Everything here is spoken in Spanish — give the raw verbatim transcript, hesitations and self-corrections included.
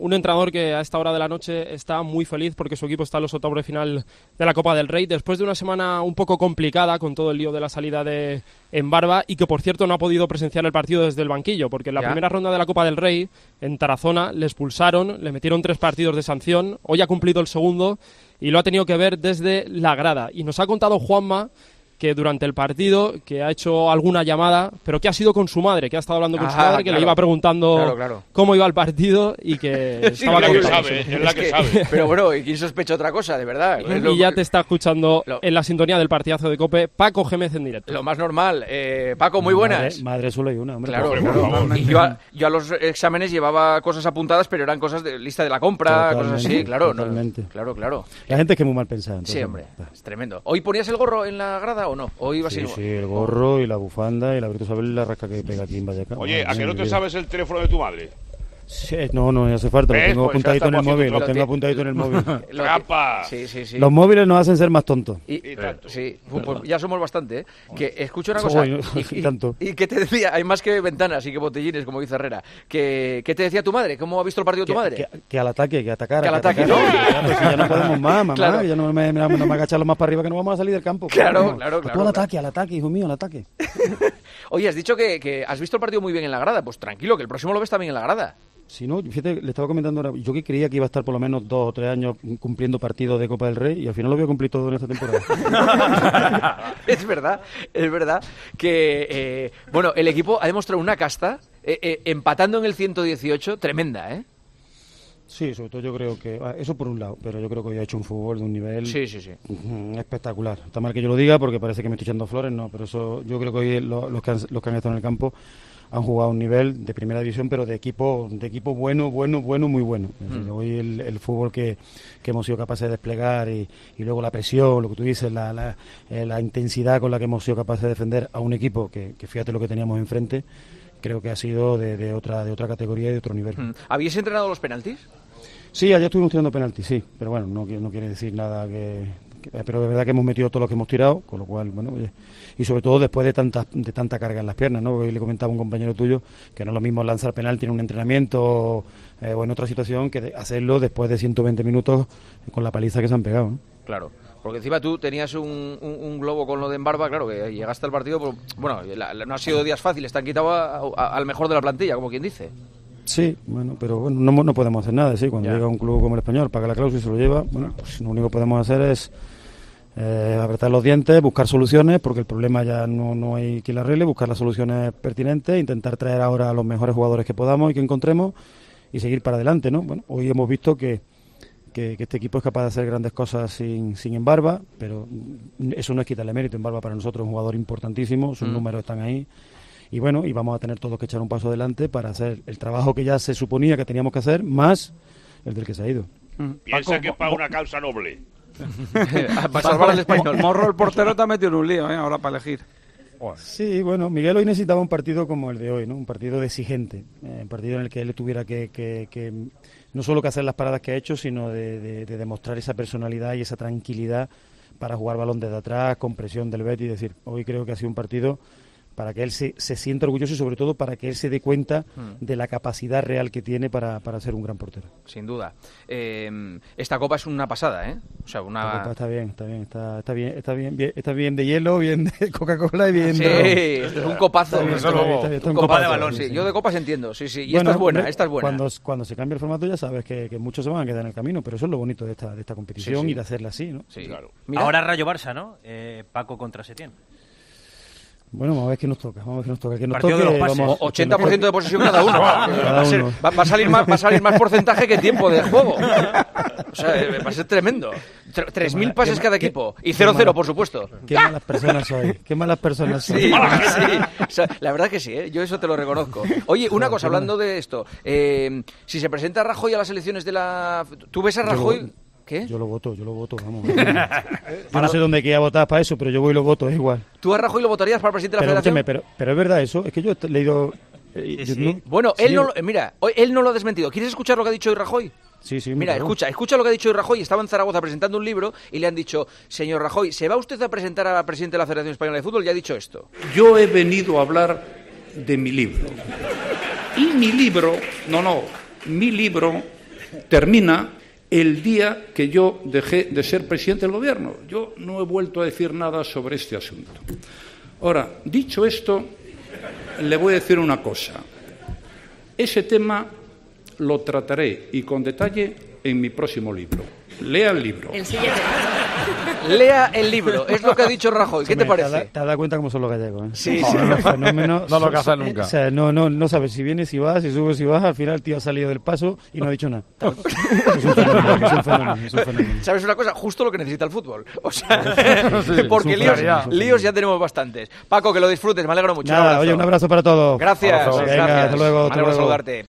Un entrenador que a esta hora de la noche está muy feliz porque su equipo está en los octavos de final de la Copa del Rey, después de una semana un poco complicada con todo el lío de la salida de Embarba, y que por cierto no ha podido presenciar el partido desde el banquillo, porque en la ¿Ya? primera ronda de la Copa del Rey en Tarazona le expulsaron, le metieron tres partidos de sanción, hoy ha cumplido el segundo y lo ha tenido que ver desde la grada. Y nos ha contado Juanma que durante el partido, que ha hecho alguna llamada, pero que ha sido con su madre, que ha estado hablando con Ajá, su madre, que claro. le iba preguntando claro, claro. cómo iba el partido y que sí, estaba es la que sabe, es la que, que sabe. Pero bueno, ¿y quién sospecha otra cosa, de verdad? Y, lo, y ya te está escuchando lo, en la sintonía del partidazo de COPE, Paco Gémez en directo. Lo más normal. Eh, Paco, muy buenas. Madre, madre solo hay una, hombre. Claro, claro, por favor. Y yo, a, yo a los exámenes llevaba cosas apuntadas, pero eran cosas de lista de la compra, totalmente, cosas así, claro. Totalmente. No, claro, claro. La gente es que es muy mal pensada. Entonces, sí, hombre, es tremendo. ¿Hoy ponías el gorro en la grada o no? ¿Hoy iba sí, así? Sí, el gorro y la bufanda y la Virtud Isabel y la rasca que pega aquí en Vallecas. Oye, ¿a que no te sabes el teléfono de tu madre? Sí, no, no, no hace falta, lo tengo pues apuntadito en el móvil, lo tengo apuntadito en el móvil. ¡Trampa! Sí, sí, sí. Los móviles nos hacen ser más tontos. Y, y tanto. Sí, pues ya somos bastante, ¿eh? Que escucho una cosa. y, y, y, tanto. y que te decía, hay más que ventanas y que botellines, como dice Herrera. Que, ¿Qué te decía tu madre? ¿Cómo ha visto el partido que, tu madre? Que, que al ataque, que atacara. Que al que ataque, atacara, ¿no? Claro, si ya no podemos más, mamá, claro. que ya no me, me, me, me agacharlo más para arriba, que no vamos a salir del campo. Claro, claro, claro. Tú claro al ataque, al ataque, hijo mío, al ataque. Oye, has dicho que, que has visto el partido muy bien en la grada. Pues tranquilo, que el próximo lo ves también en la grada. Si no, fíjate, le estaba comentando ahora, yo que creía que iba a estar por lo menos dos o tres años cumpliendo partidos de Copa del Rey y al final lo voy a cumplir todo en esta temporada. Es verdad, es verdad que, eh, bueno, el equipo ha demostrado una casta, eh, eh, empatando en el ciento dieciocho, tremenda, ¿eh? Sí, sobre todo yo creo que, eso por un lado, pero yo creo que hoy ha hecho un fútbol de un nivel sí, sí, sí. espectacular. Está mal que yo lo diga porque parece que me estoy echando flores, no, pero eso yo creo que hoy los, los, que han, los que han estado en el campo han jugado a un nivel de primera división, pero de equipo de equipo bueno, bueno, bueno, muy bueno. Es decir, mm. Hoy el, el fútbol que, que hemos sido capaces de desplegar y, y luego la presión, lo que tú dices, la, la, eh, la intensidad con la que hemos sido capaces de defender a un equipo que, que fíjate lo que teníamos enfrente, creo que ha sido de, de otra de otra categoría y de otro nivel. Mm. ¿Habéis entrenado los penaltis? Sí, ayer estuvimos tirando penaltis, sí, pero bueno, no, no quiere decir nada que... pero de verdad que hemos metido todo lo que hemos tirado, con lo cual, bueno, oye, y sobre todo después de tanta, de tanta carga en las piernas, ¿no? Hoy le comentaba a un compañero tuyo que no es lo mismo lanzar penalti en un entrenamiento eh, o en otra situación que de hacerlo después de ciento veinte minutos con la paliza que se han pegado, ¿no? Claro, porque encima tú tenías un, un, un globo con lo de Embarba, claro, que llegaste al partido, pues, bueno, la, la, no ha sido días fáciles, te han quitado a, a, al mejor de la plantilla, como quien dice. Sí, bueno, pero bueno, no, no podemos hacer nada, sí, cuando ya. llega un club como el Español, paga la cláusula y se lo lleva, bueno, pues lo único que podemos hacer es eh, apretar los dientes, buscar soluciones, porque el problema ya no, no hay quien la arregle, buscar las soluciones pertinentes, intentar traer ahora a los mejores jugadores que podamos y que encontremos y seguir para adelante, ¿no? Bueno, hoy hemos visto que, que, que este equipo es capaz de hacer grandes cosas sin, sin Embarba, pero eso no es quitarle mérito. Embarba para nosotros es un jugador importantísimo, sus mm. números están ahí. Y bueno, y vamos a tener todos que echar un paso adelante para hacer el trabajo que ya se suponía que teníamos que hacer, más el del que se ha ido. Piensa Paco, que es para una causa noble. Para salvar al Español. Morro, el portero, te ha metido en un lío, ¿eh? Ahora para elegir. Sí, bueno, Miguel hoy necesitaba un partido como el de hoy, ¿no? Un partido de exigente, eh, un partido en el que él tuviera que, que, que no solo que hacer las paradas que ha hecho, sino de, de, de demostrar esa personalidad y esa tranquilidad para jugar balón desde atrás, con presión del Betis. Es decir, hoy creo que ha sido un partido para que él se, se sienta orgulloso y sobre todo para que él se dé cuenta mm. de la capacidad real que tiene para, para ser un gran portero. Sin duda. Eh, esta copa es una pasada, ¿eh? O sea, una... Esta copa está bien, está bien, está, está bien, está bien, bien, está bien de hielo, bien de Coca-Cola y bien sí, de... esto es un copazo. Está bien, está bien, está bien, está un copa copazo, de balón, sí. sí. Yo de copas entiendo, sí, sí. Y bueno, esta es buena, hombre, esta es buena. Cuando, cuando se cambia el formato ya sabes que, que muchos se van a quedar en el camino, pero eso es lo bonito de esta, de esta competición sí, sí. y de hacerla así, ¿no? Sí, claro. Mira. Ahora Rayo Barça, ¿no? Eh, Paco contra Setién. Bueno, vamos a ver qué nos toca, vamos a ver qué nos toca. Que nos Partido toque, de los pases. vamos, ochenta por ciento de posesión cada uno. Cada va, a ser, uno. Va, va, a salir más, va a salir más porcentaje que tiempo de juego. O sea, va a ser tremendo. tres mil pases cada equipo. Y cero cero, por supuesto. Qué malas personas soy. Qué malas personas soy. Sí, sí. O sea, la verdad que sí, ¿eh? Yo eso te lo reconozco. Oye, una cosa, hablando de esto. Eh, si se presenta Rajoy a las elecciones de la... ¿Tú ves a Rajoy...? ¿Qué? Yo lo voto, yo lo voto, vamos. Yo no sé dónde quería votar para eso, pero yo voy y lo voto, es igual. ¿Tú a Rajoy lo votarías para presidente de la pero, Federación? Escúchame, pero, pero es verdad eso, es que yo he leído... Eh, sí, sí. No, bueno, sí, él no, mira, él no lo ha desmentido. ¿Quieres escuchar lo que ha dicho hoy Rajoy? Sí, sí. Mira, claro. escucha, escucha lo que ha dicho hoy Rajoy. Estaba en Zaragoza presentando un libro y le han dicho, señor Rajoy, ¿se va usted a presentar a presidente de la Federación Española de Fútbol? Y ha dicho esto. Yo he venido a hablar de mi libro. Y mi libro, no, no, mi libro termina el día que yo dejé de ser presidente del gobierno. Yo no he vuelto a decir nada sobre este asunto. Ahora, dicho esto, le voy a decir una cosa. Ese tema lo trataré y con detalle en mi próximo libro. Lea el libro. El siguiente. Lea el libro, es lo que ha dicho Rajoy. ¿Qué te parece? Te has dado cuenta cómo son los gallegos, ¿eh? Sí, no, sí. Los fenómenos, no lo que hacen nunca. O sea, no, no, no sabes si vienes, si vas, si subes, si vas. Al final el tío ha salido del paso y no ha dicho nada. Es un fenómeno, es un fenómeno, es un fenómeno. ¿Sabes una cosa? Justo lo que necesita el fútbol. O sea, sí, porque líos, líos ya tenemos bastantes. Paco, que lo disfrutes, me alegro mucho. Nada, oye, un abrazo para todos. Gracias. Venga, gracias. hasta luego. Me hasta alegro luego. saludarte.